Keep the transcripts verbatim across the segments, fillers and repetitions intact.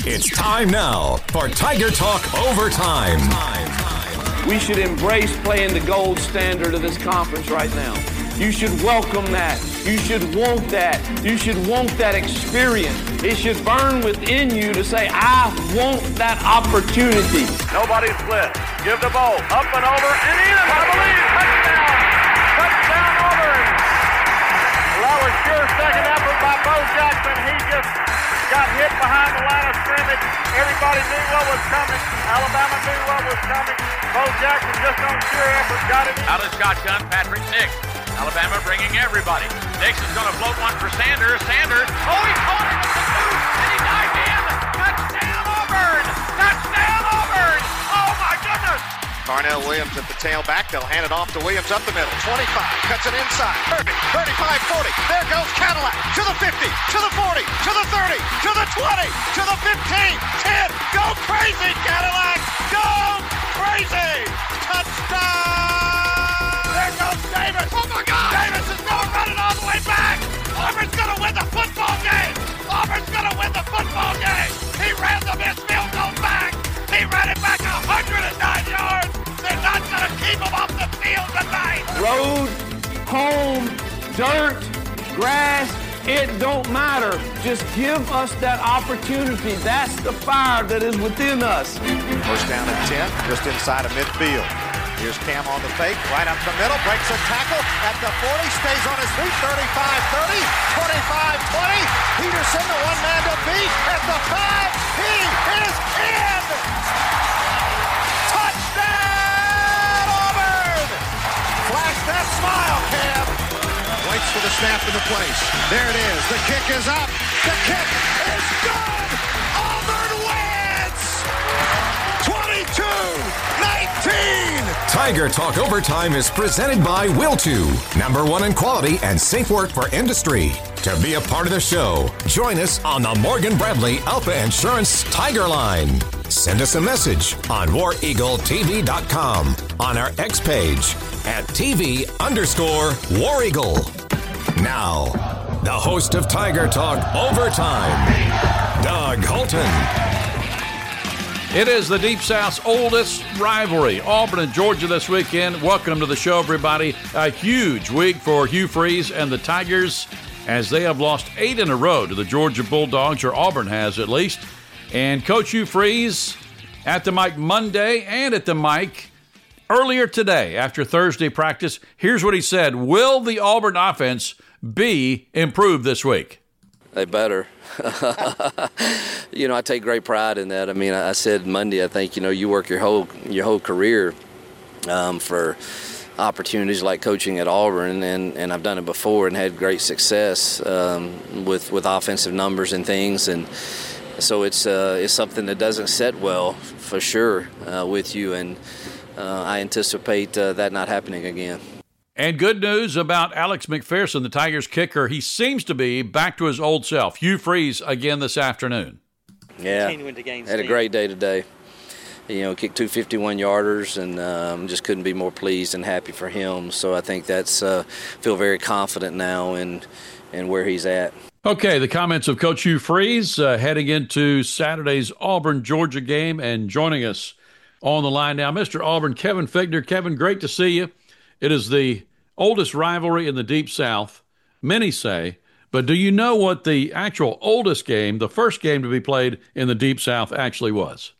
It's time now for Tiger Talk Overtime. We should embrace playing the gold standard of this conference right now. You should welcome that. You should want that. You should want that experience. It should burn within you to say, I want that opportunity. Nobody's split. Give the ball up and over and in. I believe touchdown. Touchdown Auburn. Well, that was sure second effort by Bo Jackson. He just got hit behind the line of scrimmage. Everybody knew what was coming. Alabama knew what was coming. Bo Jackson just on sheer effort got it. Out of shotgun, Patrick Nix. Alabama bringing everybody. Nix is going to float one for Sanders. Sanders. Oh, he caught it with the two, and he dived in. Touchdown Auburn. Touchdown Auburn. Oh, my goodness. Darnell Williams at the tailback. They'll hand it off to Williams up the middle. twenty-five. Cuts it inside. thirty. thirty-five forty. There goes Cadillac. To the fifty. To the forty. To the thirty. To the twenty. To the fifteen. ten. Go crazy, Cadillac. Go crazy. Touchdown. There goes Davis. Oh, my God. Davis is going to run it all the way back. Auburn's going to win the football game. Auburn's going to win the football game. He ran the missed field goal back. He ran it back one hundred nine yards. They're not going to keep him off the field tonight. Road, home, dirt, grass, it don't matter. Just give us that opportunity. That's the fire that is within us. First down at ten, just inside of midfield. Here's Cam on the fake, right up the middle, breaks a tackle at the forty, stays on his feet, thirty-five thirty, twenty-five twenty. Peterson, the one man to beat at the five. He is in! Touchdown, Auburn! Flash that smile, Cam. Waits for the snap into place. There it is. The kick is up. The kick is good. Auburn wins! twenty-two nineteen. Tiger Talk Overtime is presented by Wiltu, number one in quality and safe work for industry. To be a part of the show, join us on the Morgan Bradley Alpha Insurance Tiger Line. Send us a message on war eagle t v dot com, on our X page at TV underscore War Eagle. Now, the host of Tiger Talk Overtime, Doug Holton. It is the Deep South's oldest rivalry, Auburn and Georgia this weekend. Welcome to the show, everybody. A huge week for Hugh Freeze and the Tigers, as they have lost eight in a row to the Georgia Bulldogs, or Auburn has at least. And Coach Hugh Freeze at the mic Monday and at the mic earlier today after Thursday practice. Here's what he said. Will the Auburn offense be improved this week? They better. You know, I take great pride in that. I mean, I said Monday, I think, you know, you work your whole your whole career um, for opportunities like coaching at Auburn, and, and I've done it before and had great success um, with, with offensive numbers and things. And so it's uh, it's something that doesn't set well for sure uh, with you, and uh, I anticipate uh, that not happening again. And good news about Alex McPherson, the Tigers kicker. He seems to be back to his old self. Hugh Freeze again this afternoon. Yeah, had a great day today. You know, kicked two fifty-one-yarders, and um, just couldn't be more pleased and happy for him. So I think that's uh, feel very confident now in, in where he's at. Okay, the comments of Coach Hugh Freeze uh, heading into Saturday's Auburn-Georgia game, and joining us on the line now, Mister Auburn, Kevin Figner. Kevin, great to see you. It is the oldest rivalry in the Deep South, many say, but do you know what the actual oldest game, the first game to be played in the Deep South, actually was?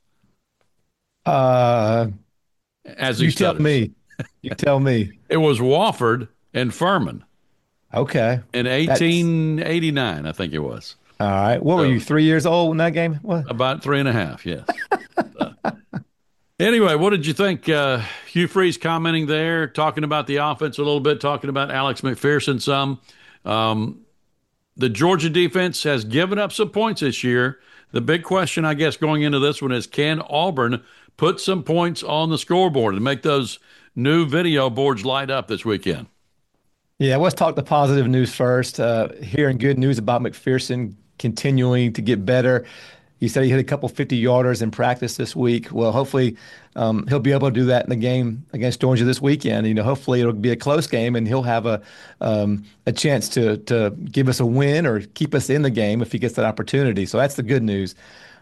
Uh, As he you stutters. tell me. You tell me. It was Wofford and Furman. Okay. In eighteen eighty-nine, That's... I think it was. All right. What so, were you, three years old in that game? What? About three and a half, yes. uh, Anyway, what did you think? Uh, Hugh Freeze commenting there, talking about the offense a little bit, talking about Alex McPherson some. Um, the Georgia defense has given up some points this year. The big question, I guess, going into this one is, can Auburn put some points on the scoreboard and make those new video boards light up this weekend? Yeah, let's talk the positive news first. Uh, hearing good news about McPherson continuing to get better. He said he hit a couple fifty-yarders in practice this week. Well, hopefully um, he'll be able to do that in the game against Georgia this weekend. You know, hopefully it'll be a close game, and he'll have a um, a chance to to give us a win or keep us in the game if he gets that opportunity. So that's the good news.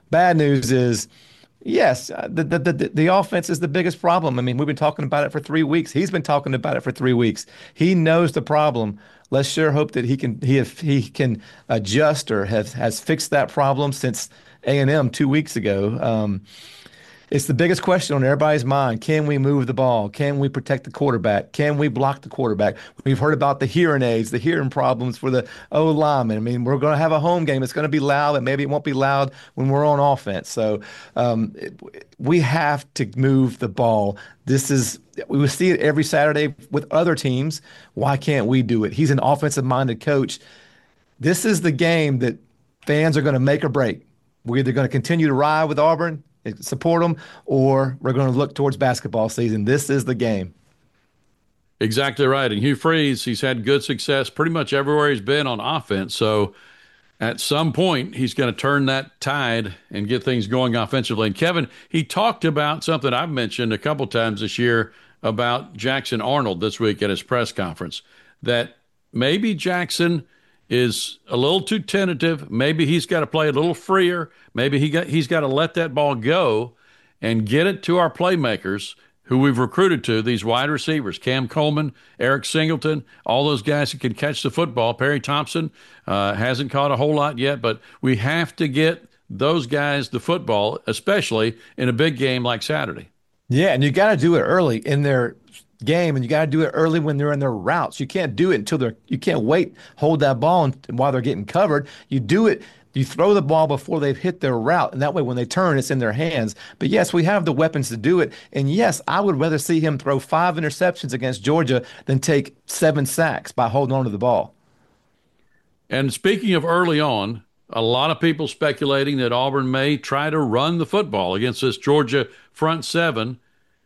Bad news is, yes, uh, the, the the the offense is the biggest problem. I mean, we've been talking about it for three weeks. He's been talking about it for three weeks. He knows the problem. Let's sure hope that he can he if he can adjust or has has fixed that problem since A and M two weeks ago. Um, It's the biggest question on everybody's mind. Can we move the ball? Can we protect the quarterback? Can we block the quarterback? We've heard about the hearing aids, the hearing problems for the O linemen. I mean, we're going to have a home game. It's going to be loud, but maybe it won't be loud when we're on offense. So um, it, we have to move the ball. This is we will see it every Saturday with other teams. Why can't we do it? He's an offensive-minded coach. This is the game that fans are going to make or break. We're either going to continue to ride with Auburn, support them, or we're going to look towards basketball season. This is the game. Exactly right. And Hugh Freeze, he's had good success pretty much everywhere he's been on offense. So at some point, he's going to turn that tide and get things going offensively. And Kevin, he talked about something I've mentioned a couple times this year about Jackson Arnold this week at his press conference, that maybe Jackson is a little too tentative. Maybe he's got to play a little freer. Maybe he got he's got to let that ball go and get it to our playmakers who we've recruited to, these wide receivers, Cam Coleman, Eric Singleton, all those guys who can catch the football. Perry Thompson uh, hasn't caught a whole lot yet, but we have to get those guys the football, especially in a big game like Saturday. Yeah, and you got to do it early in their game, and you got to do it early when they're in their routes. You can't do it until they're you can't wait, hold that ball and, while they're getting covered. You do it, you throw the ball before they've hit their route, and that way when they turn, it's in their hands. But yes, we have the weapons to do it. And yes, I would rather see him throw five interceptions against Georgia than take seven sacks by holding on to the ball. And speaking of early on, a lot of people speculating that Auburn may try to run the football against this Georgia front seven.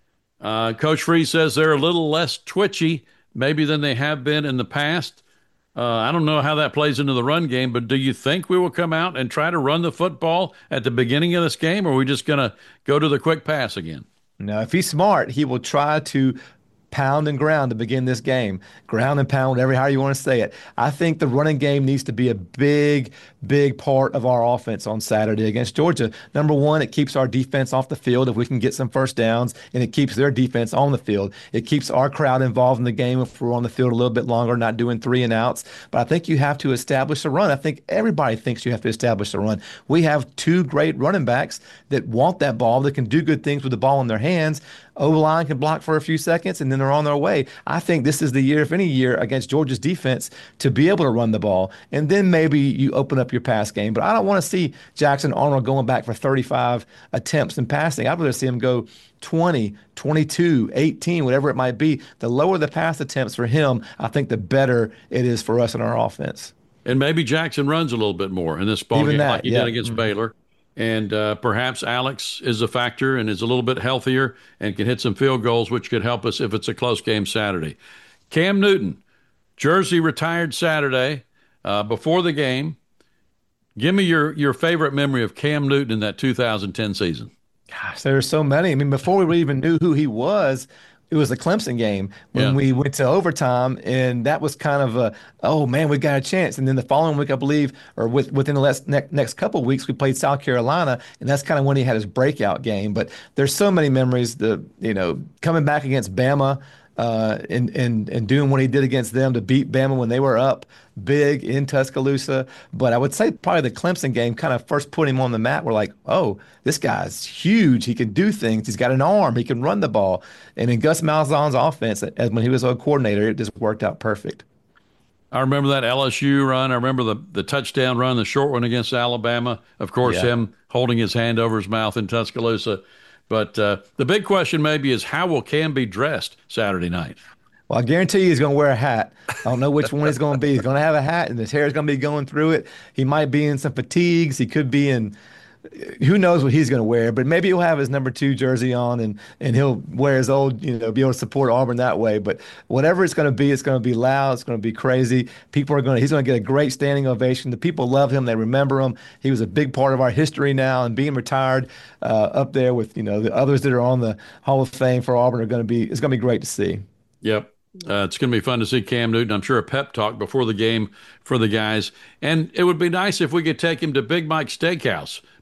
Uh, Coach Freeze says they're a little less twitchy maybe than they have been in the past. Uh, I don't know how that plays into the run game, but do you think we will come out and try to run the football at the beginning of this game, or are we just going to go to the quick pass again? No, if he's smart, he will try to pound and ground to begin this game. Ground and pound, whatever, how you want to say it. I think the running game needs to be a big, big part of our offense on Saturday against Georgia. Number one, it keeps our defense off the field if we can get some first downs, and it keeps their defense on the field. It keeps our crowd involved in the game if we're on the field a little bit longer, not doing three and outs. But I think you have to establish a run. I think everybody thinks you have to establish a run. We have two great running backs that want that ball, that can do good things with the ball in their hands. O-line can block for a few seconds, and then they're on their way. I think this is the year, if any year, against Georgia's defense to be able to run the ball. And then maybe you open up your pass game. But I don't want to see Jackson Arnold going back for thirty-five attempts in passing. I'd rather see him go twenty, twenty-two, eighteen, whatever it might be. The lower the pass attempts for him, I think the better it is for us in our offense. And maybe Jackson runs a little bit more in this ball Even game that, like he yeah. did against Mm-hmm. Baylor. And uh, perhaps Alex is a factor and is a little bit healthier and can hit some field goals, which could help us if it's a close game Saturday. Cam Newton, jersey retired Saturday uh, before the game. Give me your, your favorite memory of Cam Newton in that two thousand ten season. Gosh, there are so many. I mean, before we even knew who he was, it was the Clemson game when Yeah. we went to overtime, and that was kind of a, oh, man, we got a chance. And then the following week, I believe, or with, within the last, ne- next couple of weeks, we played South Carolina, and that's kind of when he had his breakout game. But there's so many memories, the you know, coming back against Bama, uh, and, and, and doing what he did against them to beat Bama when they were up big in Tuscaloosa. But I would say probably the Clemson game kind of first put him on the map. We're like, oh, this guy's huge. He can do things. He's got an arm. He can run the ball. And in Gus Malzahn's offense, as when he was a coordinator, it just worked out perfect. I remember that L S U run. I remember the, the touchdown run, the short one against Alabama. Of course, Yeah. him holding his hand over his mouth in Tuscaloosa. But uh, the big question maybe is how will Cam be dressed Saturday night? Well, I guarantee you he's going to wear a hat. I don't know which one he's going to be. He's going to have a hat, and his hair is going to be going through it. He might be in some fatigues. He could be in – who knows what he's going to wear. But maybe he'll have his number two jersey on, and, and he'll wear his old – you know, be able to support Auburn that way. But whatever it's going to be, it's going to be loud. It's going to be crazy. People are going to – he's going to get a great standing ovation. The people love him. They remember him. He was a big part of our history now, and being retired uh, up there with, you know, the others that are on the Hall of Fame for Auburn are going to be – it's going to be great to see. Yep. Uh, it's going to be fun to see Cam Newton. I'm sure a pep talk before the game for the guys. And it would be nice if we could take him to Big Mike Steakhouse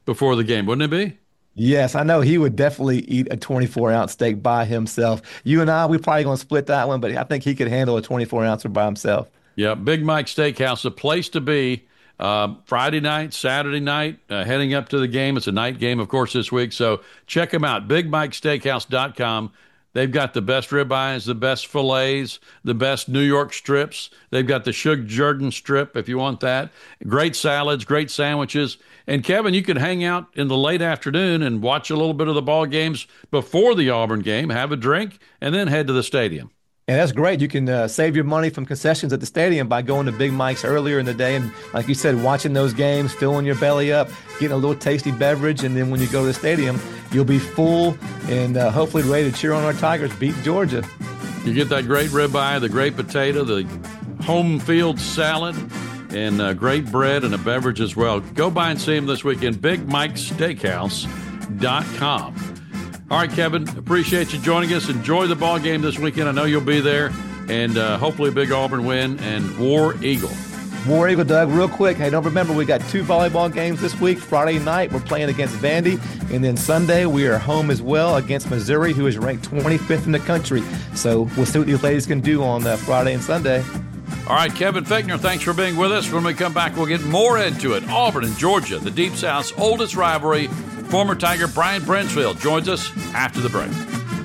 before the game, wouldn't it be? Yes, I know he would definitely eat a twenty-four ounce steak by himself. You and I, we probably going to split that one, but I think he could handle a twenty-four ouncer by himself. Yeah, Big Mike Steakhouse, the place to be. Uh, Friday night, Saturday night, uh, heading up to the game. It's a night game, of course, this week. So check them out, big mike steakhouse dot com. They've got the best ribeyes, the best fillets, the best New York strips. They've got the Shug Jordan strip if you want that. Great salads, great sandwiches. And, Kevin, you can hang out in the late afternoon and watch a little bit of the ball games before the Auburn game, have a drink, and then head to the stadium. And that's great. You can uh, save your money from concessions at the stadium by going to Big Mike's earlier in the day. And like you said, watching those games, filling your belly up, getting a little tasty beverage. And then when you go to the stadium, you'll be full and uh, hopefully ready to cheer on our Tigers beat Georgia. You get that great ribeye, the great potato, the home field salad, and uh, great bread and a beverage as well. Go by and see him this weekend, big mike steakhouse dot com. All right, Kevin, appreciate you joining us. Enjoy the ball game this weekend. I know you'll be there, and uh, hopefully a big Auburn win and War Eagle. War Eagle, Doug, real quick. Hey, don't remember, we got two volleyball games this week. Friday night, we're playing against Vandy, and then Sunday, we are home as well against Missouri, who is ranked twenty-fifth in the country. So we'll see what these ladies can do on uh, Friday and Sunday. All right, Kevin Fechner, thanks for being with us. When we come back, we'll get more into it. Auburn and Georgia, the Deep South's oldest rivalry. Former Tiger Brian Brinsfield joins us after the break.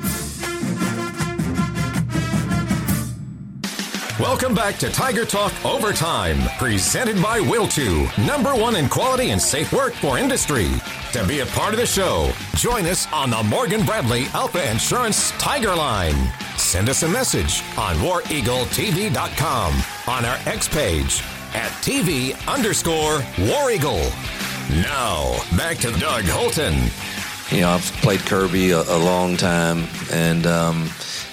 Welcome back to Tiger Talk Overtime, presented by Will two, number one in quality and safe work for industry. To be a part of the show, join us on the Morgan Bradley Alpha Insurance Tiger Line. Send us a message on war eagle t v dot com, on our X page at TV underscore War Eagle. Now, back to Doug Holton. You know, I've played Kirby a, a long time, and um,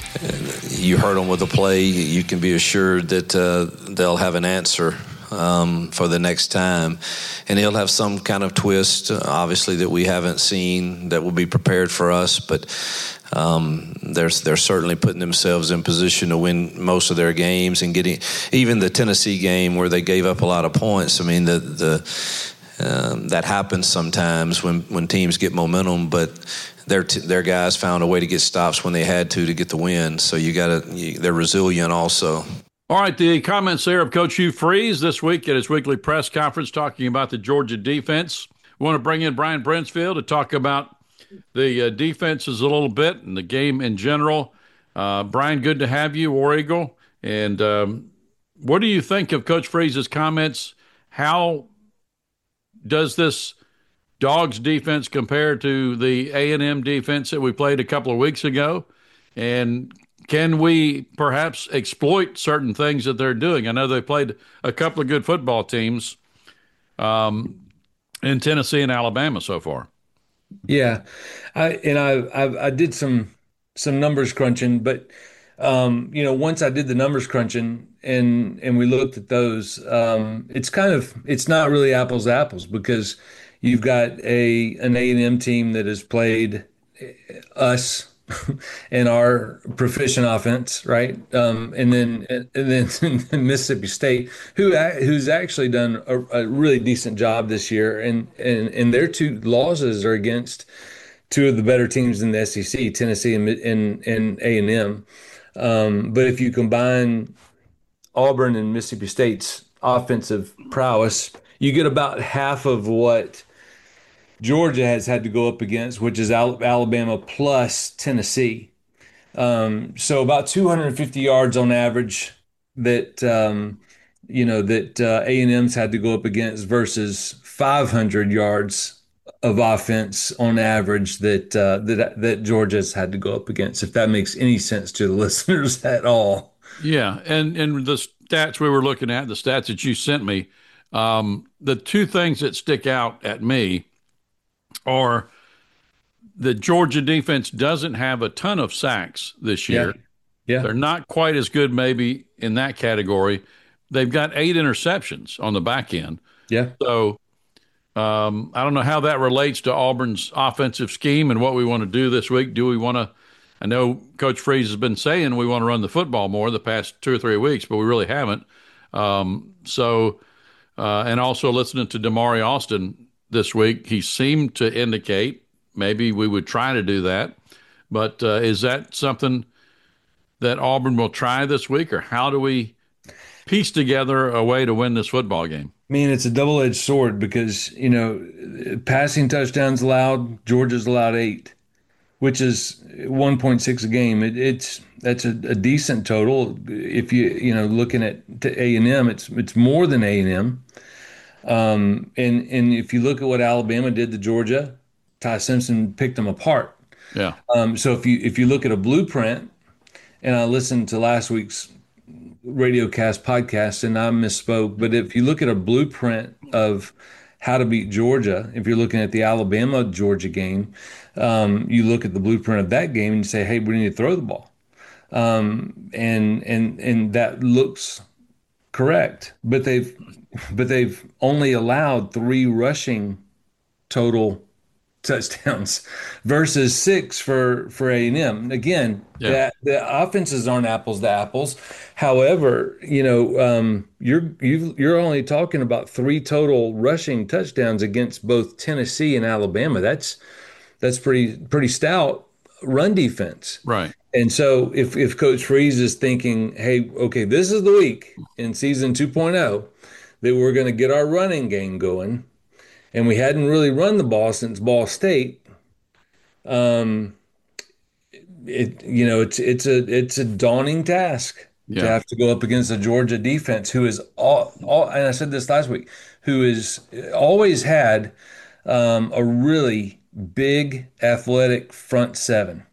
you heard them with a play. You can be assured that uh, they'll have an answer um, for the next time, and he'll have some kind of twist, uh, obviously, that we haven't seen that will be prepared for us, but um, they're, they're certainly putting themselves in position to win most of their games and getting even the Tennessee game where they gave up a lot of points. I mean, the the Um, that happens sometimes when, when teams get momentum, but their t- their guys found a way to get stops when they had to to get the win. So you got to they're resilient also. All right, the comments there of Coach Hugh Freeze this week at his weekly press conference talking about the Georgia defense. We want to bring in Brian Brinsfield to talk about the uh, defenses a little bit and the game in general. Uh, Brian, good to have you, War Eagle. And um, what do you think of Coach Freeze's comments? How does this Dogs defense compare to the A and M defense that we played a couple of weeks ago? And can we perhaps exploit certain things that they're doing? I know they played a couple of good football teams um, in Tennessee and Alabama so far. Yeah, I and I I, I did some some numbers crunching, but um, you know, once I did the numbers crunching and and we looked at those, um, it's kind of it's not really apples to apples because you've got a an A and M team that has played us and our proficient offense, right? Um, and then and then Mississippi State, who who's actually done a, a really decent job this year, and and and their two losses are against two of the better teams in the S E C, Tennessee and and, and A and M. Um, but if you combine Auburn and Mississippi State's offensive prowess, you get about half of what Georgia has had to go up against, which is Alabama plus Tennessee. Um, so about two hundred fifty yards on average that, um, you know, that uh, A and M's had to go up against versus five hundred yards of offense on average that uh, that that Georgia's had to go up against, if that makes any sense to the listeners at all. Yeah, and, and the stats we were looking at, the stats that you sent me, um, the two things that stick out at me are the Georgia defense doesn't have a ton of sacks this year. Yeah. Yeah. They're not quite as good maybe in that category. They've got eight interceptions on the back end. Yeah. So um, I don't know how that relates to Auburn's offensive scheme and what we want to do this week. Do we want to – I know Coach Freeze has been saying we want to run the football more the past two or three weeks, but we really haven't. Um, so uh, – and also listening to Damari Austin this week. He seemed to indicate maybe we would try to do that. But uh, is that something that Auburn will try this week, or how do we piece together a way to win this football game? I mean, it's a double-edged sword because, you know, passing touchdowns allowed, Georgia's allowed eight, which is one point six a game. It, it's that's a, a decent total. If you you know looking at A and M, it's it's more than A and M. Um, and and if you look at what Alabama did to Georgia, Ty Simpson picked them apart. Yeah. Um, so if you if you look at a blueprint, and I listened to last week's RadioCast podcast, and I misspoke, but if you look at a blueprint of how to beat Georgia, if you're looking at the Alabama Georgia game, um, you look at the blueprint of that game and you say, hey, we need to throw the ball. Um, and and and that looks correct. But they've but they've only allowed three rushing total touchdowns versus six for for A and M. Again, Yeah. that the offenses aren't apples to apples. However, you know, um, you're you you're only talking about three total rushing touchdowns against both Tennessee and Alabama. That's that's pretty pretty stout run defense. Right. And so if if Coach Freeze is thinking, hey, okay, this is the week in season two point oh that we're going to get our running game going, and we hadn't really run the ball since Ball State. Um, it you know it's it's a it's a daunting task Yeah. to have to go up against a Georgia defense who is all, all and I said this last week, who is always had um, a really big athletic front seven.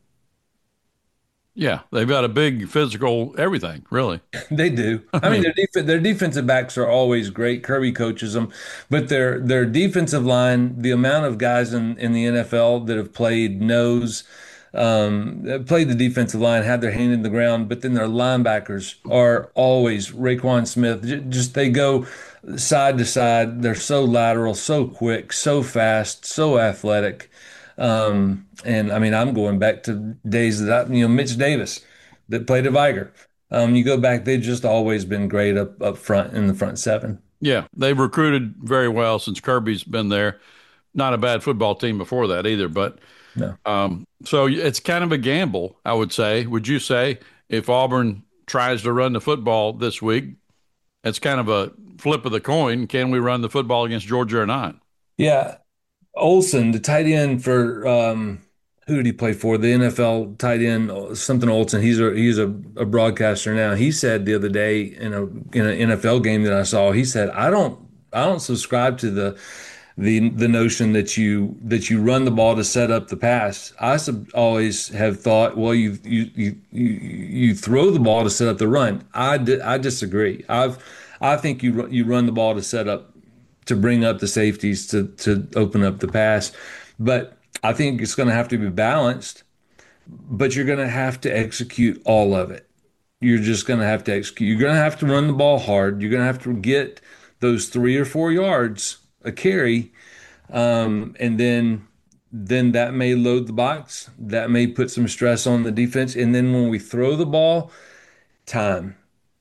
Yeah, they've got a big physical everything, really. They do. I mean, their, def- their defensive backs are always great. Kirby coaches them, but their their defensive line, the amount of guys in, in the N F L that have played nose, um, played the defensive line, had their hand in the ground, but then their linebackers are always Raekwon Smith. J- Just they go side to side. They're so lateral, so quick, so fast, so athletic. Um, and I mean, I'm going back to days that I, you know, Mitch Davis that played at Viger. Um, you go back, they've just always been great up, up front in the front seven. Yeah, they've recruited very well since Kirby's been there. Not a bad football team before that either, but No. um, so it's kind of a gamble, I would say. Would you say if Auburn tries to run the football this week, it's kind of a flip of the coin. Can we run the football against Georgia or not? Yeah. Olsen, the tight end for um, who did he play for? The N F L tight end, something Olsen. He's a he's a, a broadcaster now. He said the other day in a in an N F L game that I saw, he said, I don't I don't subscribe to the the the notion that you that you run the ball to set up the pass. I sub- always have thought, well, you you you you you throw the ball to set up the run. I di- I disagree. I've I think you ru- you run the ball to set up, to bring up the safeties, to to open up the pass. But I think it's going to have to be balanced, but you're going to have to execute all of it. You're just going to have to execute. You're going to have to run the ball hard. You're going to have to get those three or four yards a carry, um, and then then that may load the box. That may put some stress on the defense. And then when we throw the ball, time.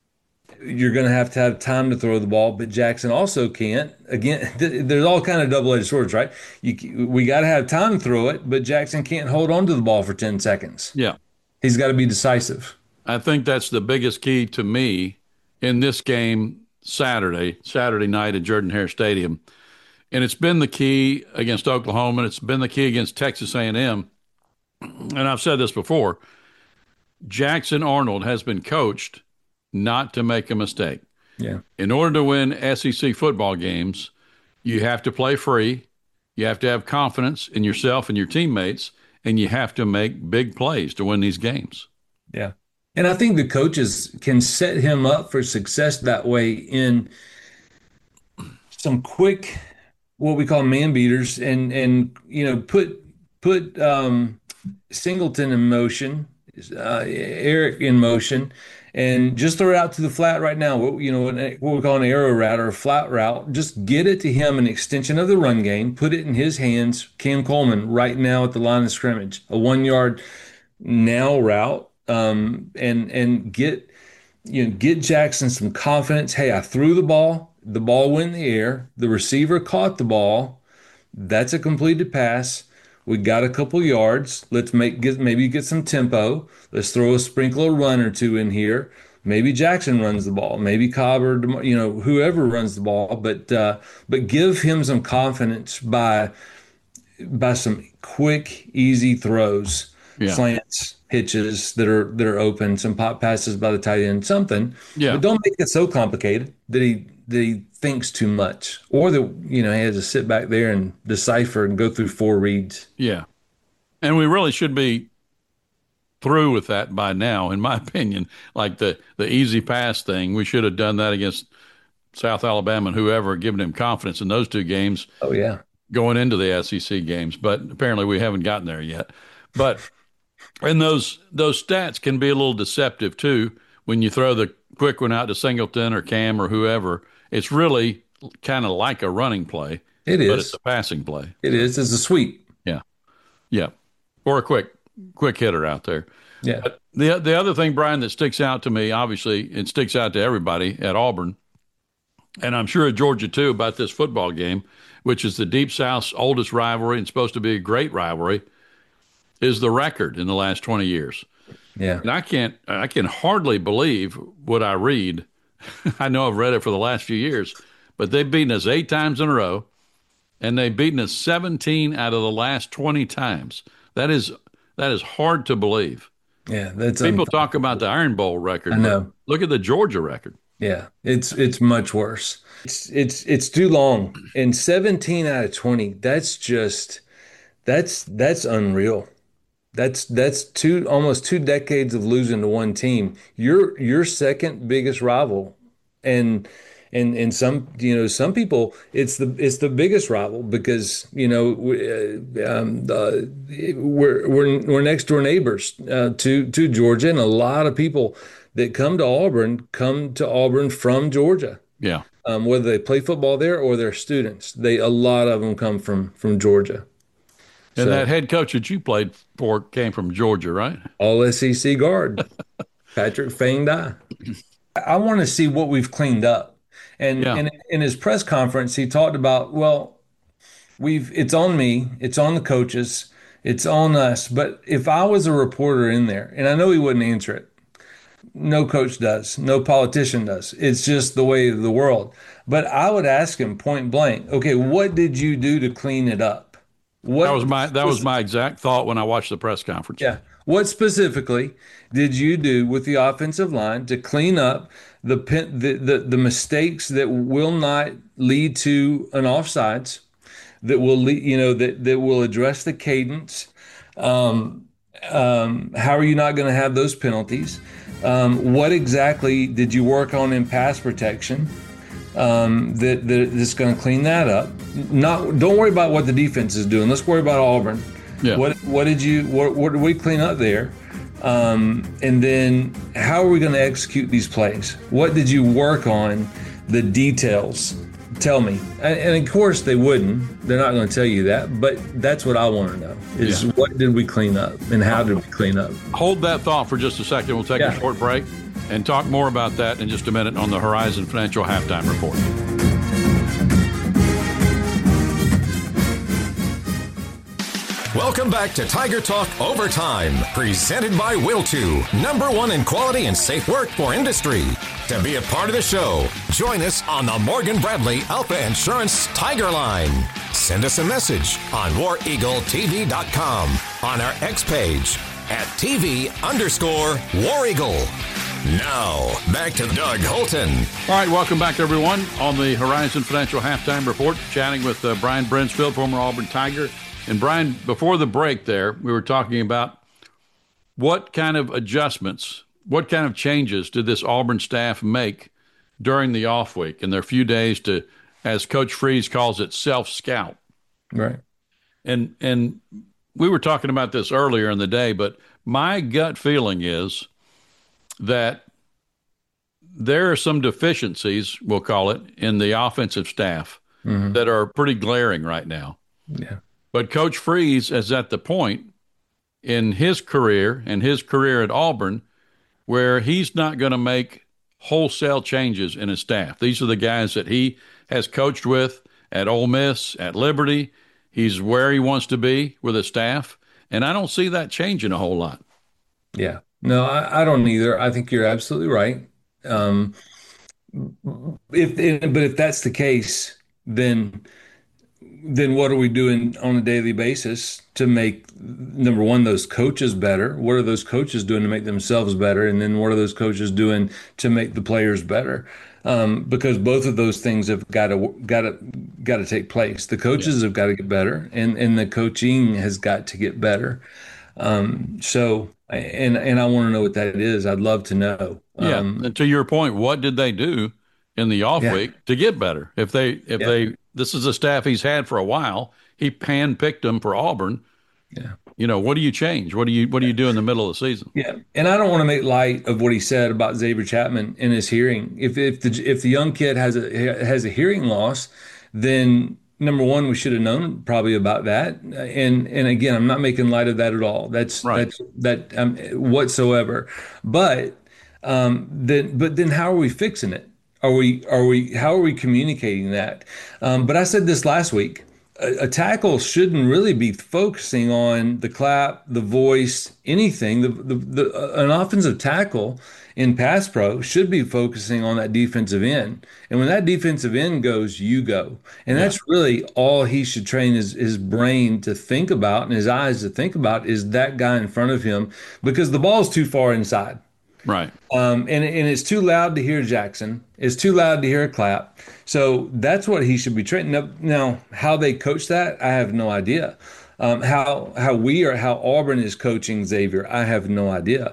You're going to have to have time to throw the ball, but Jackson also can't. Again, there's all kind of double-edged swords, right? You, we got to have time to throw it, but Jackson can't hold on to the ball for ten seconds. Yeah. He's got to be decisive. I think that's the biggest key to me in this game Saturday, Saturday night at Jordan-Hare Stadium. And it's been the key against Oklahoma, and it's been the key against Texas A and M. And I've said this before. Jackson Arnold has been coached not to make a mistake. Yeah. In order to win S E C football games, you have to play free, you have to have confidence in yourself and your teammates, and you have to make big plays to win these games. Yeah. And I think the coaches can set him up for success that way in some quick, what we call man beaters, and, and you know, put put um, Singleton in motion, uh, Eric in motion, and just throw it out to the flat right now. What, you know, what we call an arrow route or a flat route. Just get it to him, an extension of the run game. Put it in his hands, Cam Coleman, right now at the line of scrimmage. A one-yard now route, um, and and get you know get Jackson some confidence. Hey, I threw the ball. The ball went in the air. The receiver caught the ball. That's a completed pass. We got a couple yards. Let's make get maybe get some tempo. Let's throw a sprinkle run or two in here. Maybe Jackson runs the ball. Maybe Cobb or you know whoever runs the ball. But uh, but give him some confidence by by some quick, easy throws, Yeah. slants, hitches that are that are open, some pop passes by the tight end, something. Yeah. But don't make it so complicated that he that he thinks too much, or that you know he has to sit back there and decipher and go through four reads. Yeah. And we really should be through with that by now, in my opinion. Like the, the easy pass thing, we should have done that against South Alabama and whoever, giving him confidence in those two games Oh yeah. going into the S E C games. But apparently we haven't gotten there yet. But and those those stats can be a little deceptive too when you throw the quick one out to Singleton or Cam or whoever. It's really kind of like a running play. It But is. it's a passing play. It is. It's a sweep. Yeah. Yeah. Or a quick quick hitter out there. Yeah. But the the other thing, Brian, that sticks out to me, obviously, it sticks out to everybody at Auburn, and I'm sure at Georgia too, about this football game, which is the Deep South's oldest rivalry and supposed to be a great rivalry, is the record in the last twenty years. Yeah. And I can't, I can hardly believe what I read. I know I've read it for the last few years, but they've beaten us eight times in a row, and they've beaten us seventeen out of the last twenty times. That is that is hard to believe. Yeah. That's People un- talk about the Iron Bowl record. I know. Look at the Georgia record. Yeah, it's it's much worse. It's it's it's too long. And seventeen out of twenty, that's just that's that's unreal. That's that's two almost two decades of losing to one team. Your your second biggest rival, and and and some you know some people it's the it's the biggest rival because you know we, uh, um, uh, we're we're we're next door neighbors uh, to to Georgia, and a lot of people that come to Auburn come to Auburn from Georgia. Yeah. Um, whether they play football there or they're students, they a lot of them come from from Georgia. And So- that head coach that you played for came from Georgia, right? All S E C guard, Patrick Fang Dye. I want to see what we've cleaned up. And, Yeah. and in his press conference, he talked about, well, we've it's on me, it's on the coaches, it's on us. But if I was a reporter in there, and I know he wouldn't answer it, no coach does, no politician does. It's just the way of the world. But I would ask him point blank, okay, what did you do to clean it up? What That was my that was my exact thought when I watched the press conference. Yeah. What specifically did you do with the offensive line to clean up the pen, the, the, the mistakes that will not lead to an offsides, that will lead, you know, that, that will address the cadence? Um, um, how are you not going to have those penalties? Um, what exactly did you work on in pass protection? Um, that, that that's going to clean that up. Not don't worry about what the defense is doing. Let's worry about Auburn. Yeah. What what did you what, what did we clean up there? Um, and then how are we going to execute these plays? What did you work on? The details. Tell me. And, and of course they wouldn't. They're not going to tell you that. But that's what I want to know: is Yeah. what did we clean up and how did we clean up? Hold that thought for just a second. We'll take Yeah. a short break and talk more about that in just a minute on the Horizon Financial Halftime Report. Welcome back to Tiger Talk Overtime, presented by Wiltu, number one in quality and safe work for industry. To be a part of the show, join us on the Morgan Bradley Alpha Insurance Tiger Line. Send us a message on war eagle t v dot com, on our X page at TV underscore War Eagle. Now, back to Doug Holton. All right, welcome back, everyone, on the Horizon Financial Halftime Report, chatting with uh, Brian Brinsfield, former Auburn Tiger. And Brian, before the break there, we were talking about what kind of adjustments, what kind of changes did this Auburn staff make during the off week and their few days to, as Coach Freeze calls it, self-scout. Right. And and we were talking about this earlier in the day, but my gut feeling is that there are some deficiencies, we'll call it, in the offensive staff Mhm. that are pretty glaring right now. Yeah. But Coach Freeze is at the point in his career and his career at Auburn where he's not going to make wholesale changes in his staff. These are the guys that he has coached with at Ole Miss, at Liberty, He's where he wants to be with his staff, and I don't see that changing a whole lot. Yeah. No, I, I don't either. I think you're absolutely right. Um, if but if that's the case, then then what are we doing on a daily basis to make, number one, those coaches better? What are those coaches doing to make themselves better? And then what are those coaches doing to make the players better? Um, because both of those things have got to got to got to take place. The coaches yeah. have got to get better, and and the coaching has got to get better. Um, so, and and I want to know what that is. I'd love to know. Yeah. Um, and to your point, what did they do in the off Yeah. week to get better? If they if Yeah. they this is a staff he's had for a while. He handpicked them for Auburn. Yeah. You know, what do you change? What do you what do you do in the middle of the season? Yeah, and I don't want to make light of what he said about Xavier Chapman in his hearing. If if the if the young kid has a has a hearing loss, then number one, we should have known probably about that. And and again, I'm not making light of that at all. That's Right. that's that um, whatsoever. But um, then but then how are we fixing it? Are we are we how are we communicating that? Um, but I said this last week. A, a tackle shouldn't really be focusing on the clap, the voice, anything. The, the, the uh, an offensive tackle in pass pro should be focusing on that defensive end. And when that defensive end goes, you go. And that's really all he should train his, his brain to think about and his eyes to think about is that guy in front of him, because the ball's too far inside. Right. Um, and, and it's too loud to hear Jackson. It's too loud to hear a clap. So that's what he should be training. Now, now how they coach that, I have no idea. Um, how how we are, how Auburn is coaching Xavier, I have no idea.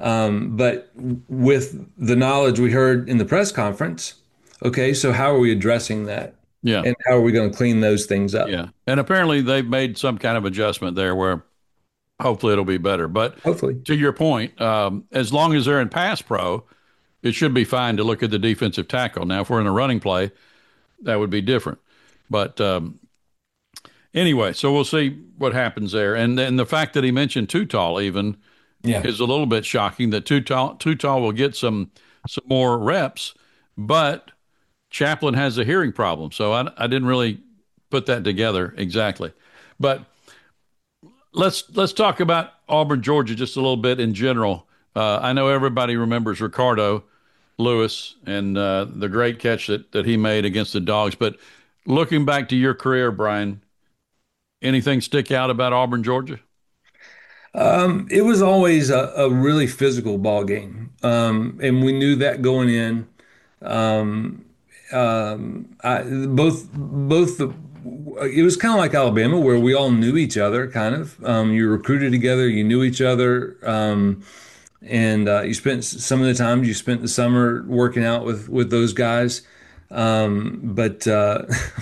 Um, but with the knowledge we heard in the press conference, okay, so how are we addressing that? Yeah. And how are we going to clean those things up? Yeah. And apparently they've made some kind of adjustment there where hopefully it'll be better. But Hopefully. to your point, um, as long as they're in pass pro, it should be fine to look at the defensive tackle. Now, if we're in a running play, that would be different. But um, anyway, so we'll see what happens there. And then the fact that he mentioned Too Tall even Yeah. is a little bit shocking, that Too Tall, Too Tall will get some some more reps, but Chaplin has a hearing problem. So I, I didn't really put that together exactly. But let's let's talk about Auburn, Georgia just a little bit in general. Uh, I know everybody remembers Ricardo Lewis and uh, the great catch that, that he made against the Dogs. But looking back to your career, Brian, anything stick out about Auburn, Georgia? Um, it was always a, a really physical ball game, um, and we knew that going in. Um, um, I, both both the it was kind of like Alabama, where we all knew each other. Kind of, um, you recruited together, you knew each other, um, and uh, you spent some of the time you spent the summer working out with with those guys. Um, but uh,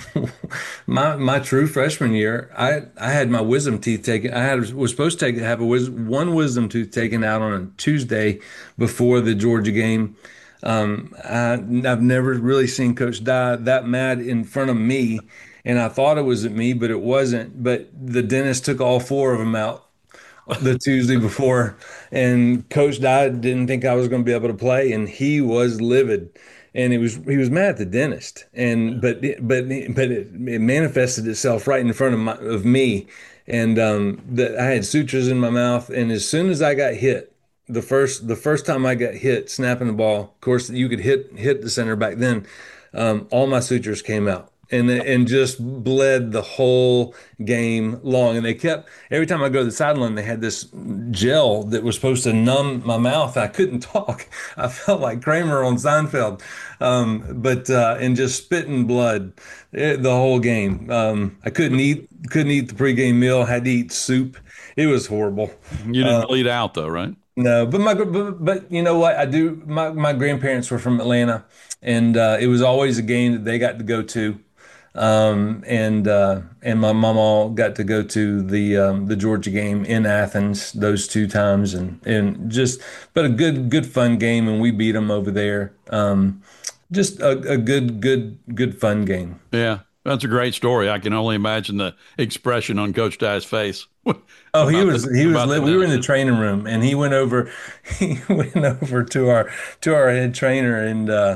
my my true freshman year, I I had my wisdom teeth taken. I had was supposed to take, have a wis- one wisdom tooth taken out on a Tuesday before the Georgia game. Um, I, I've never really seen Coach Dye that mad in front of me, and I thought it was at me, but it wasn't. But the dentist took all four of them out the Tuesday before, and Coach Dye didn't think I was going to be able to play, and he was livid. And it was he was mad at the dentist, and but but but it, it manifested itself right in front of my of me, and um, the, I had sutures in my mouth. And as soon as I got hit, the first the first time I got hit snapping the ball, of course you could hit hit the center back then. Um, all my sutures came out, and and just bled the whole game long. And they kept every time I go to the sideline, they had this gel that was supposed to numb my mouth. I couldn't talk. I felt like Kramer on Seinfeld. Um, but uh, and just spitting blood it, the whole game. Um, I couldn't eat, couldn't eat the pregame meal. Had to eat soup. It was horrible. You didn't Uh, bleed out though, right? No, but my but, but you know what? I do. My my grandparents were from Atlanta, and uh, it was always a game that they got to go to. Um, and uh, and my mama got to go to the um, the Georgia game in Athens those two times, and and just but a good good fun game, and we beat them over there. Um, just a, a good good good fun game. Yeah, that's a great story. I can only imagine the expression on Coach Dye's face. Oh, he about was the- he was about lit. the We were in the medicine. training room, and he went over he went over to our to our head trainer, and uh,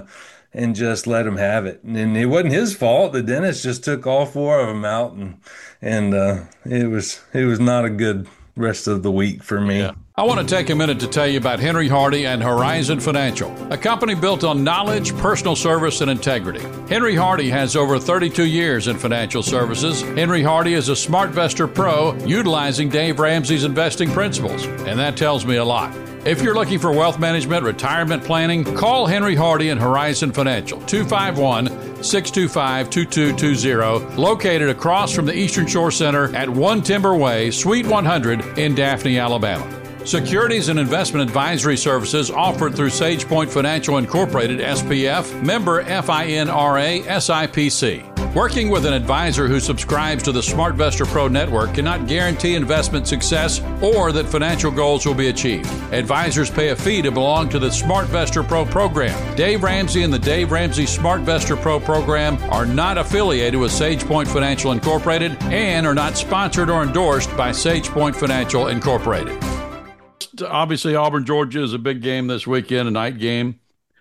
and just let him have it. And it wasn't his fault. The dentist just took all four of them out, and and uh, it was it was not a good rest of the week for me. Yeah. I want to take a minute to tell you about Henry Hardy and Horizon Financial, a company built on knowledge, personal service, and integrity. Henry Hardy has over thirty-two years in financial services. Henry Hardy is a SmartVestor Pro utilizing Dave Ramsey's investing principles, and that tells me a lot. If you're looking for wealth management, retirement planning, call Henry Hardy and Horizon Financial, two five one, six two five, two two two zero, located across from the Eastern Shore Center at One Timber Way, Suite one hundred in Daphne, Alabama. Securities and investment advisory services offered through SagePoint Financial Incorporated, S P F, member FINRA, S I P C. Working with an advisor who subscribes to the SmartVestor Pro network cannot guarantee investment success or that financial goals will be achieved. Advisors pay a fee to belong to the SmartVestor Pro program. Dave Ramsey and the Dave Ramsey SmartVestor Pro program are not affiliated with SagePoint Financial Incorporated and are not sponsored or endorsed by SagePoint Financial Incorporated. Obviously, Auburn, Georgia is a big game this weekend, a night game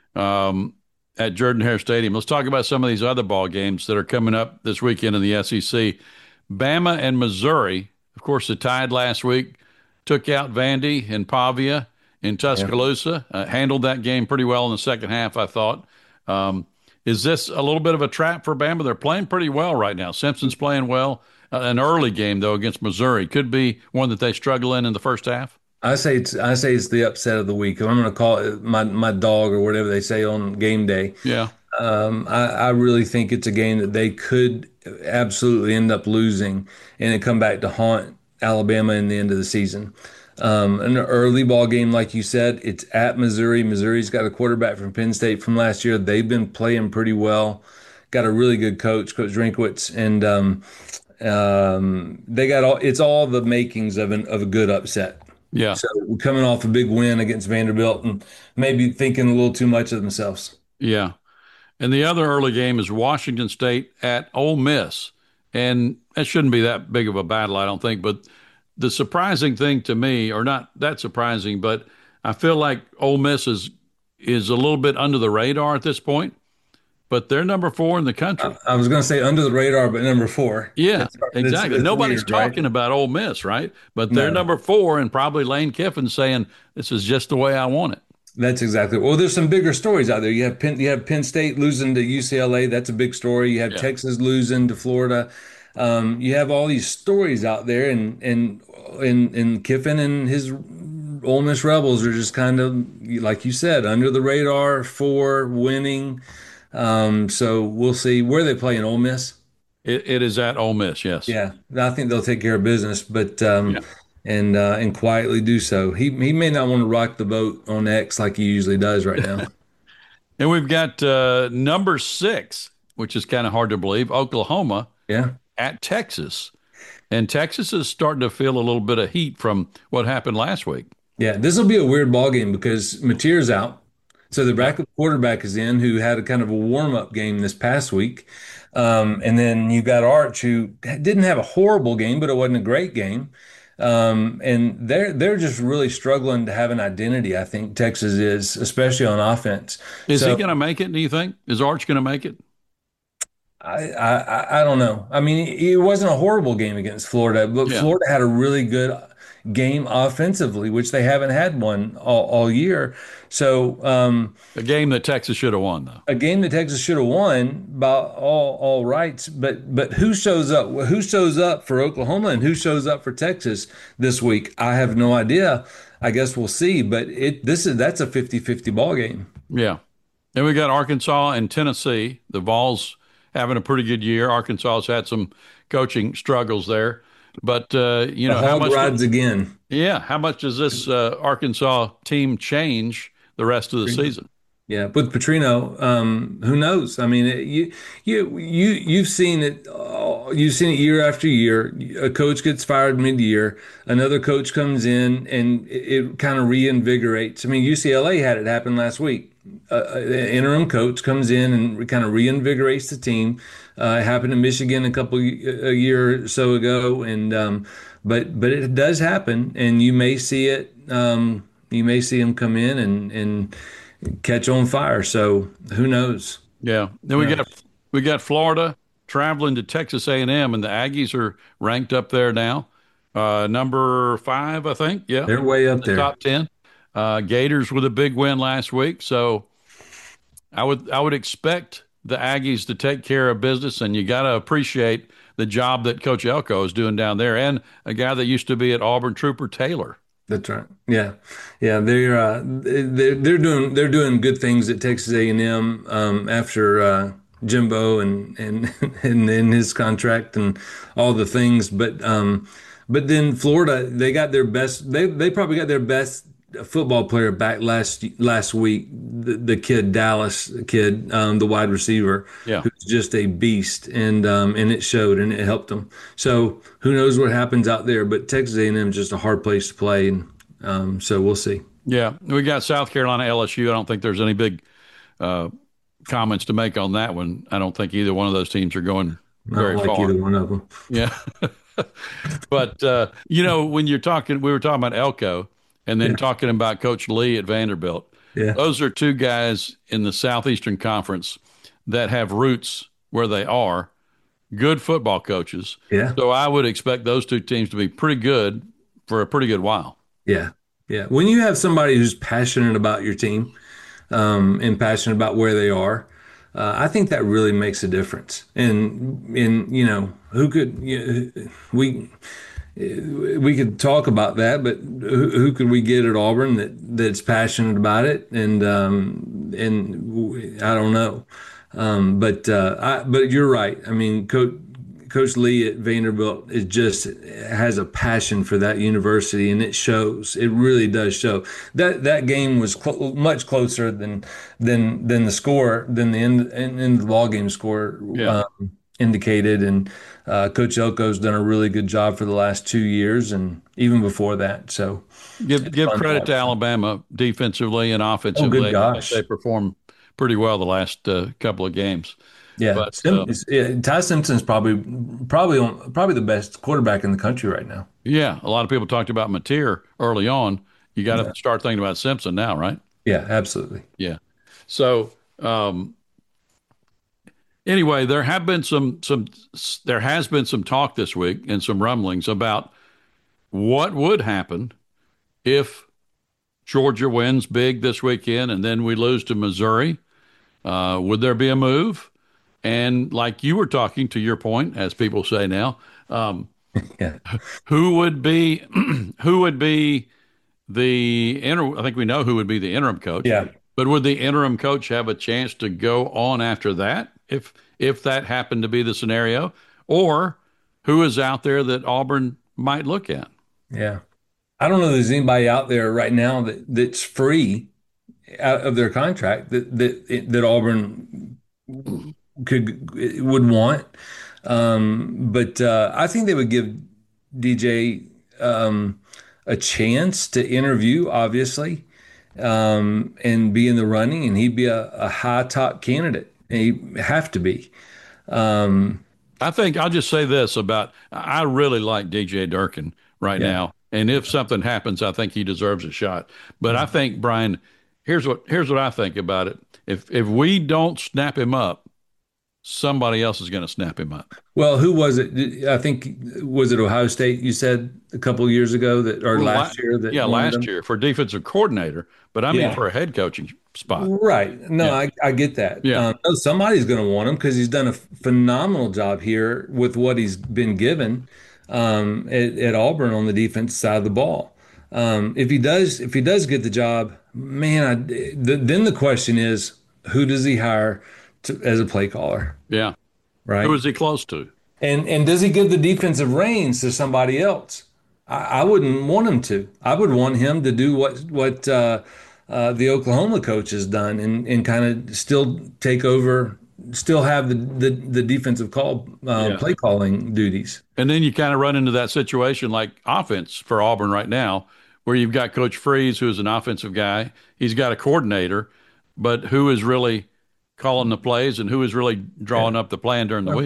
um, at Jordan-Hare Stadium. Let's talk about some of these other ball games that are coming up this weekend in the S E C. Bama and Missouri, of course, the Tide last week took out Vandy and Pavia in Tuscaloosa, yeah. uh, handled that game pretty well in the second half, I thought. Um, is this a little bit of a trap for Bama? They're playing pretty well right now. Simpson's playing well. Uh, an early game, though, against Missouri. Could be one that they struggle in in the first half. I say it's I say it's the upset of the week. I'm going to call it my my dog or whatever they say on game day. Yeah. Um, I, I really think it's a game that they could absolutely end up losing and then come back to haunt Alabama in the end of the season. Um, an early ball game, like you said, it's at Missouri. Missouri's got a quarterback from Penn State from last year. They've been playing pretty well. Got a really good coach, Coach Drinkwitz, and um, um, they got all. It's all the makings of an of a good upset. Yeah. So we're coming off a big win against Vanderbilt and maybe thinking a little too much of themselves. Yeah. And the other early game is Washington State at Ole Miss. And that shouldn't be that big of a battle, I don't think. But the surprising thing to me, or not that surprising, but I feel like Ole Miss is, is a little bit under the radar at this point. But they're number four in the country. I, I was going to say under the radar, but number four. Yeah, that's, exactly. That's, that's Nobody's weird, talking right? about Ole Miss, right? But they're no. number four, and probably Lane Kiffin saying, this is just the way I want it. That's exactly. Well, there's some bigger stories out there. You have Penn, you have Penn State losing to U C L A. That's a big story. You have yeah. Texas losing to Florida. Um, you have all these stories out there, and and and, and Kiffin and his Ole Miss Rebels are just kind of, like you said, under the radar for winning. Um, so we'll see where they play in Ole Miss. It, it is at Ole Miss, yes. Yeah, I think they'll take care of business, but um, yeah. and uh, and quietly do so. He he may not want to rock the boat on X like he usually does right now. And we've got uh, number six, which is kind of hard to believe, Oklahoma. Yeah. At Texas, and Texas is starting to feel a little bit of heat from what happened last week. Yeah, this will be a weird ball game because Mateer's out. So the backup quarterback is in, who had a kind of a warm-up game this past week. Um, and then you got Arch, who didn't have a horrible game, but it wasn't a great game. Um, and they're they're just really struggling to have an identity, I think Texas is, especially on offense. Is so, he going to make it, do you think? Is Arch going to make it? I, I I don't know. I mean, it wasn't a horrible game against Florida, but yeah. Florida had a really good game offensively, which they haven't had one all, all year. So um, a game that Texas should have won, though. A game that Texas should have won by all all rights. But but who shows up? Who shows up for Oklahoma and who shows up for Texas this week? I have no idea. I guess we'll see. But it this is that's a fifty-fifty ball game. Yeah. And we got Arkansas and Tennessee. The Vols having a pretty good year. Arkansas has had some coaching struggles there. But, uh, you know, the how much rides again. Yeah. How much does this uh, Arkansas team change the rest of the season? Yeah. With Petrino, um, who knows? I mean, it, you, you, you, you've seen it. Uh, you've seen it year after year. A coach gets fired mid-year. Another coach comes in and it, it kind of reinvigorates. I mean, U C L A had it happen last week. Uh, an interim coach comes in and kind of reinvigorates the team. Uh, it happened in Michigan a couple a year or so ago, and um, but but it does happen, and you may see it. Um, you may see them come in and and catch on fire. So who knows? Yeah. Then we Yeah. got we got Florida traveling to Texas A and M, and the Aggies are ranked up there now, uh, number five, I think. Yeah, They're way up the there. top ten. Uh, Gators with a big win last week, so I would I would expect the Aggies to take care of business, and you got to appreciate the job that Coach Elko is doing down there, and a guy that used to be at Auburn, Trooper Taylor. That's right. Yeah, yeah. They're uh, they're they're doing they're doing good things at Texas A and M um, after uh, Jimbo and and and in his contract and all the things. But um, but then Florida, they got their best. They they probably got their best football player back last last week. The, the kid Dallas kid, um, the wide receiver, Yeah. who's just a beast, and um, and it showed and it helped them. So who knows what happens out there? But Texas A and M is just a hard place to play, and um, so we'll see. Yeah, we got South Carolina, L S U. I don't think there's any big uh, comments to make on that one. I don't think either one of those teams are going I very don't like far. either one of them. Yeah. But, uh, you know, when you're talking, we were talking about Elko and then Yeah. talking about Coach Lee at Vanderbilt. Yeah. Those are two guys in the Southeastern Conference that have roots where they are, good football coaches. Yeah. So I would expect those two teams to be pretty good for a pretty good while. Yeah, yeah. When you have somebody who's passionate about your team um, and passionate about where they are, uh, I think that really makes a difference. And and you know, who could you know, we we could talk about that, but who, who could we get at Auburn that that's passionate about it? And um, and I don't know, um, but uh, I, but you're right. I mean, Coach. Coach Lee at Vanderbilt is just has a passion for that university, and it shows. It really does show. That that game was cl- much closer than than than the score than the end, end, end of the ball game score Yeah. um, indicated. And uh, Coach Elko's done a really good job for the last two years, and even before that. So Give give fun credit to to watch. Alabama defensively and offensively. Oh, good I gosh. think they performed pretty well the last uh, couple of games. Yeah, But, Sim- uh, it's- yeah, Ty Simpson's probably probably on, probably the best quarterback in the country right now. Yeah, a lot of people talked about Mateer early on. You got to Yeah. start thinking about Simpson now, right? Yeah, absolutely. Yeah. So um, anyway, there have been some some there has been some talk this week and some rumblings about what would happen if Georgia wins big this weekend and then we lose to Missouri. Uh, would there be a move? And like you were talking to your point, as people say now, um, Yeah. who would be who would be the interim? I think we know who would be the interim coach. Yeah. But would the interim coach have a chance to go on after that if if that happened to be the scenario? Or who is out there that Auburn might look at? Yeah. I don't know if there's anybody out there right now that, that's free out of their contract that that that Auburn could would want. Um, but uh, I think they would give D J um, a chance to interview, obviously, um, and be in the running, and he'd be a, a high top candidate. He'd have to be. Um, I think I'll just say this about I really like D J Durkin right Yeah. now. And if something happens, I think he deserves a shot. But I think, Brian, here's what here's what I think about it. If if we don't snap him up, somebody else is going to snap him up. Well, who was it? I think was it Ohio State? You said a couple of years ago that, or Well, last la- year that yeah, wanted last them? year for defensive coordinator, but I mean Yeah. for a head coaching spot. Right. No, Yeah. I, I get that. Yeah. Um, no, somebody's going to want him because he's done a phenomenal job here with what he's been given um, at, at Auburn on the defense side of the ball. Um, if he does, if he does get the job, man, I, the, then the question is, who does he hire to, as a play caller? Yeah. Right. Who is he close to? And and does he give the defensive reins to somebody else? I, I wouldn't want him to. I would want him to do what what uh, uh, the Oklahoma coach has done and, and kind of still take over, still have the the, the defensive call uh, Yeah. play calling duties. And then you kind of run into that situation like offense for Auburn right now, where you've got Coach Freeze, who's an offensive guy. He's got a coordinator, but who is really calling the plays and who is really drawing up the plan during the week?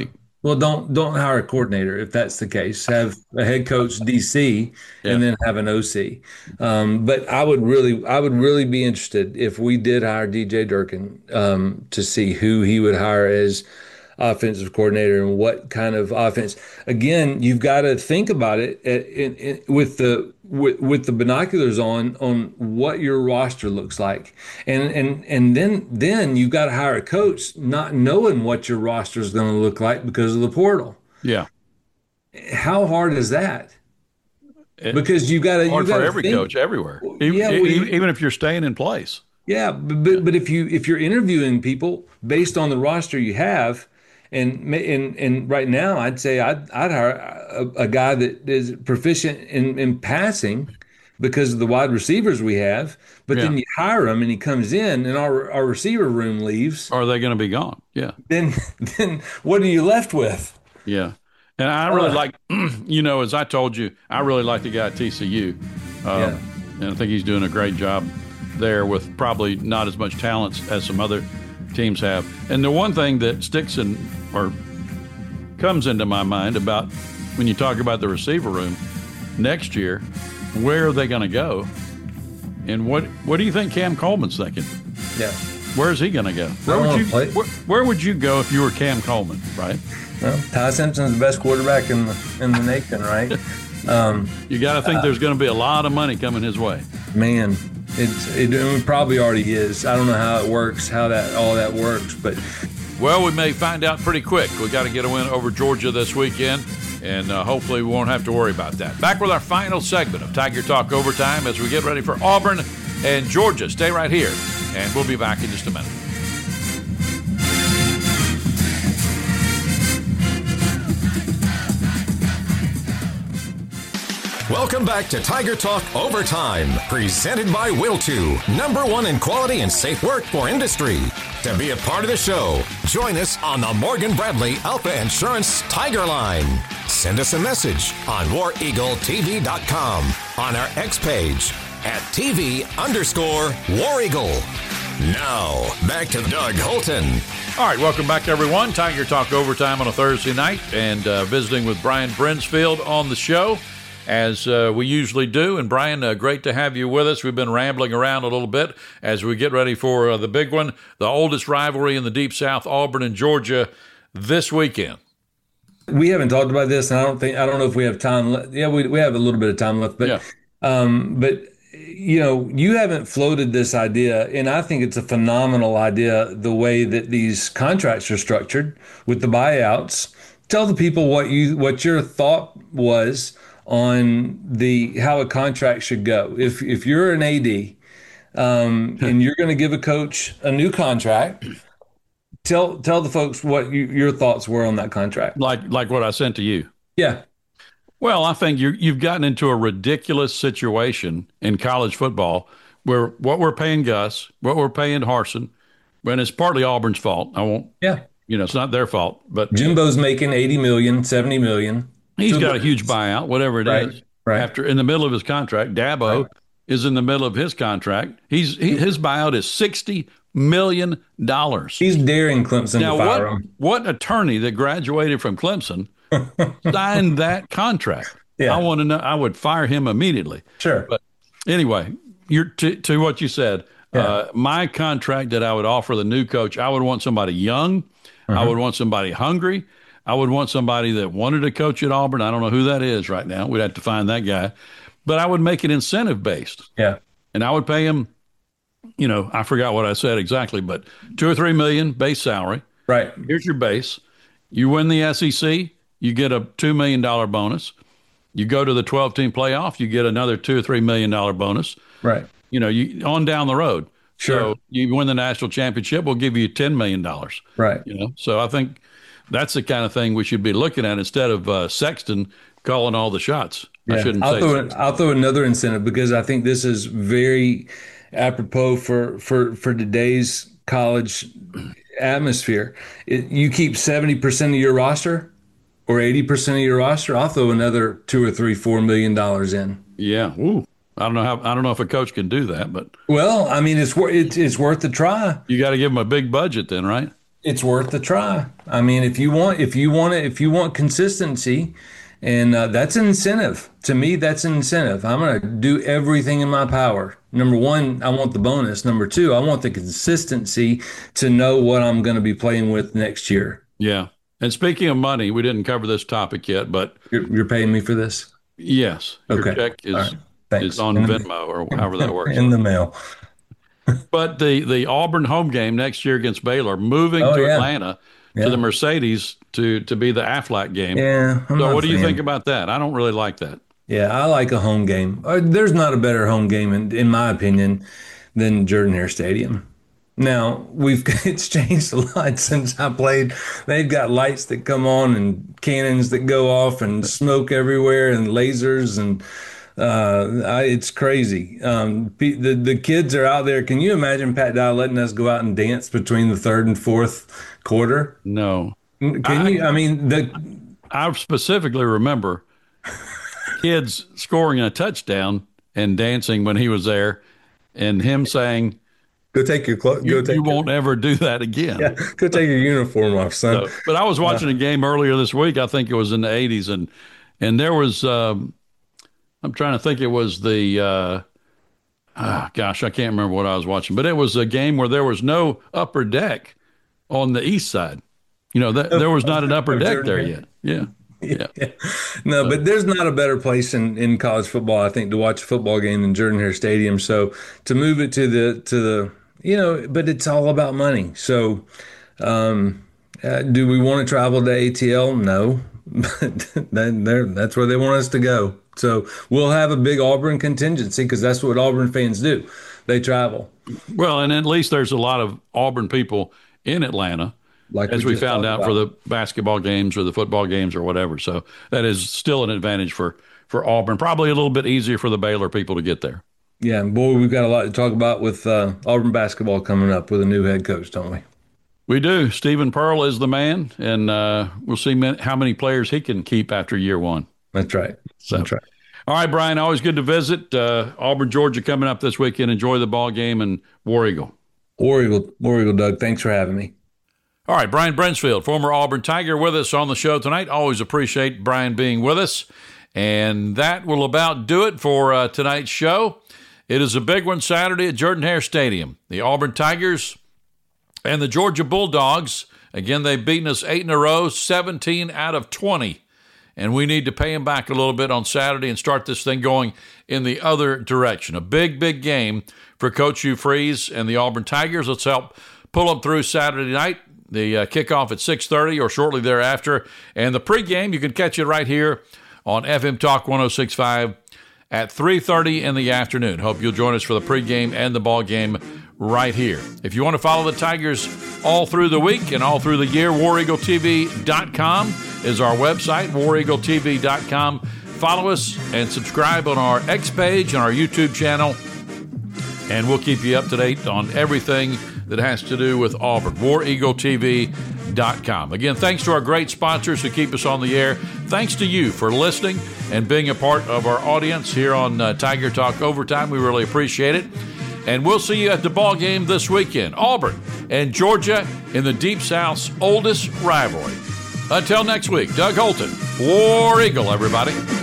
Well, don't don't hire a coordinator if that's the case. Have a head coach D C Yeah. and then have an O C. Um, but I would really I would really be interested if we did hire D J Durkin um, to see who he would hire as offensive coordinator and what kind of offense. Again, you've got to think about it in, in, with the with, with the binoculars on on what your roster looks like, and and and then then you've got to hire a coach not knowing what your roster is going to look like because of the portal. Yeah. How hard is that? It, Because you got to hard you for got every think, coach everywhere. Even, Yeah, we, even if you're staying in place. Yeah, but but if you if you're interviewing people based on the roster you have, and and and right now I'd say I'd I'd hire a, a guy that is proficient in in passing because of the wide receivers we have. But Yeah. then you hire him and he comes in and our our receiver room leaves. Or are they going to be gone? Yeah. Then then what are you left with? Yeah. And I really Uh, like, you know, as I told you, I really like the guy at T C U. Um, Yeah. And I think he's doing a great job there with probably not as much talent as some other teams have. And the one thing that sticks in or comes into my mind about when you talk about the receiver room next year, where are they going to go? And what what do you think Cam Coleman's thinking? Yeah. Where's he going to go? Where I would wanna you play. where, where would you go if you were Cam Coleman, right? Well, Ty Simpson's the best quarterback in the in the nation, right? Um, You got to think there's going to be a lot of money coming his way. Man, it's it, it probably already is. I don't know how it works, how that all that works, but Well, we may find out pretty quick. We got to get a win over Georgia this weekend, and uh, hopefully we won't have to worry about that. Back with our final segment of Tiger Talk Overtime as we get ready for Auburn and Georgia. Stay right here, and we'll be back in just a minute. Welcome back to Tiger Talk Overtime, presented by Will two, number one in quality and safe work for industry. To be a part of the show, join us on the Morgan Bradley Alpha Insurance Tiger Line. Send us a message on war eagle t v dot com, on our X page at TV underscore War Eagle. Now, back to Doug Holton. All right, welcome back, everyone. Tiger Talk Overtime on a Thursday night, and uh, visiting with Brian Brinsfield on the show, as uh, we usually do. And Brian, uh, great to have you with us. We've been rambling around a little bit as we get ready for uh, the big one, the oldest rivalry in the Deep South, Auburn and Georgia, this weekend. we haven't talked about this, and I don't think I don't know if we have time left. Yeah, we we have a little bit of time left, but Yeah. um, but you know, you haven't floated this idea, and I think it's a phenomenal idea. The way that these contracts are structured with the buyouts. Tell the people what you what your thought was on the how a contract should go. If if you're an A D um, and you're going to give a coach a new contract, tell tell the folks what you, your thoughts were on that contract. Like like what I sent to you. Yeah. Well, I think you you've gotten into a ridiculous situation in college football where what we're paying Gus, what we're paying Harsin, and it's partly Auburn's fault. I won't, Yeah. you know, it's not their fault, but Jimbo's making eighty million, seventy million. he's Two got a months. huge buyout, whatever it is. Right, right. After in the middle of his contract, Dabo Right. is in the middle of his contract. He's he, his buyout is sixty million dollars. He's daring Clemson Now, to fire what him. what attorney that graduated from Clemson signed that contract? Yeah. I want to know. I would fire him immediately. Sure. But anyway, you're to, to what you said. Yeah. Uh, my contract that I would offer the new coach, I would want somebody young. Uh-huh. I would want somebody hungry. I would want somebody that wanted to coach at Auburn. I don't know who that is right now. We'd have to find that guy. But I would make it incentive based, Yeah. and I would pay him. You know, I forgot what I said exactly, but two or three million base salary. Right. Here's your base. You win the S E C, you get a two million dollar bonus. You go to the twelve team playoff, you get another two or three million dollar bonus. Right. You know, you on down the road. Sure. So you win the national championship, we'll give you ten million dollars. Right. You know, so I think that's the kind of thing we should be looking at instead of uh, Sexton calling all the shots. I Yeah. shouldn't I'll say throw Sexton. I'll throw another incentive because I think this is very apropos for for for today's college atmosphere. It, you keep seventy percent of your roster or eighty percent of your roster, I'll throw another two or three, four million dollars in. Yeah. Ooh. I don't know how. I don't know if a coach can do that, but Well, I mean, it's worth it's, it's worth the try. you got to give them a big budget then, right? It's worth the try. I mean, if you want, if you want it, if you want consistency, and uh, that's an incentive. To me, that's an incentive. I'm going to do everything in my power. Number one, I want the bonus. Number two, I want the consistency to know what I'm going to be playing with next year. Yeah. And speaking of money, we didn't cover this topic yet, but you're, you're paying me for this? Yes. Your okay. check is, right. is on Venmo or however that works. In the mail. But the, the Auburn home game next year against Baylor, moving oh, to yeah. Atlanta yeah. to the Mercedes to, to be the Aflac game. Yeah. I'm so what do you fan. think about that? I don't really like that. Yeah, I like a home game. There's not a better home game, in, in my opinion, than Jordan-Hare Stadium. Now, we've it's changed a lot since I played. They've got lights that come on and cannons that go off and smoke everywhere and lasers and uh, I, it's crazy. Um, the the kids are out there. Can you imagine Pat Dye letting us go out and dance between the third and fourth quarter? No. Can I, you? I mean, the I specifically remember kids scoring a touchdown and dancing when he was there, and him saying, "Go take your clothes. You, take you your, won't ever do that again." Yeah, go take your uniform off, son. So, but I was watching uh, a game earlier this week. I think it was in the eighties, and and there was. Um, I'm trying to think. It was the. Uh, oh, gosh, I can't remember what I was watching, but it was a game where there was no upper deck on the east side. You know, that, there was not an upper deck there yet. Yeah. Yeah. yeah. No, but there's not a better place in, in college football, I think, to watch a football game than Jordan-Hare Stadium. So to move it to the, to the, you know, but it's all about money. So um, uh, do we want to travel to A T L? No, but that's where they want us to go. So we'll have a big Auburn contingency because that's what Auburn fans do. They travel. Well, and at least there's a lot of Auburn people in Atlanta. Like as we, we found out about. For the basketball games or the football games or whatever. So that is still an advantage for, for Auburn. Probably a little bit easier for the Baylor people to get there. Yeah, and boy, we've got a lot to talk about with uh, Auburn basketball coming up with a new head coach, don't we? We do. Stephen Pearl is the man, and uh, we'll see how many players he can keep after year one. That's right. So, That's right. All right, Brian, always good to visit. Uh, Auburn, Georgia coming up this weekend. Enjoy the ball game and War Eagle. War Eagle, War Eagle, Doug. Thanks for having me. All right, Brian Brensfield, former Auburn Tiger, with us on the show tonight. Always appreciate Brian being with us. And that will about do it for uh, tonight's show. It is a big one Saturday at Jordan-Hare Stadium. The Auburn Tigers and the Georgia Bulldogs, again, they've beaten us eight in a row, seventeen out of twenty. And we need to pay them back a little bit on Saturday and start this thing going in the other direction. A big, big game for Coach Hugh Freeze and the Auburn Tigers. Let's help pull them through Saturday night. The uh, kickoff at six thirty or shortly thereafter. And the pregame, you can catch it right here on F M Talk one oh six point five at three thirty in the afternoon. Hope you'll join us for the pregame and the ball game right here. If you want to follow the Tigers all through the week and all through the year, war eagle t v dot com is our website, war eagle t v dot com. Follow us and subscribe on our X page and our YouTube channel, and we'll keep you up to date on everything that has to do with Auburn, war eagle t v dot com. Again, thanks to our great sponsors who keep us on the air. Thanks to you for listening and being a part of our audience here on uh, Tiger Talk Overtime. We really appreciate it. And we'll see you at the ball game this weekend. Auburn and Georgia in the Deep South's oldest rivalry. Until next week, Doug Holton, War Eagle, everybody.